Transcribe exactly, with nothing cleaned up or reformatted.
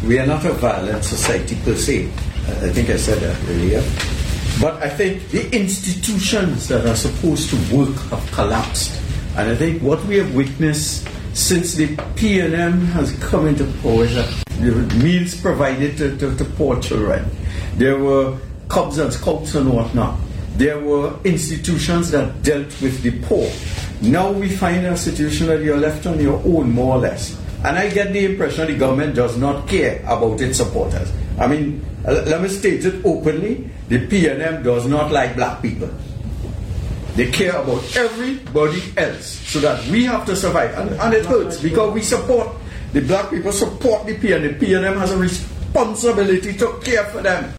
we are not a violent society per se. I think I said that earlier. But I think the institutions that are supposed to work have collapsed. And I think what we have witnessed since the P N M has come into power is that there were meals provided to, to, to poor children. There were Cubs and Scouts and whatnot. There were institutions that dealt with the poor. Now we find a situation that you're left on your own, more or less. And I get the impression the government does not care about its supporters. I mean, let me state it openly, the P N M does not like black people. They care about everybody else so that we have to survive. And, and it hurts because we support, the black people support the P N M. The P N M has a responsibility to care for them.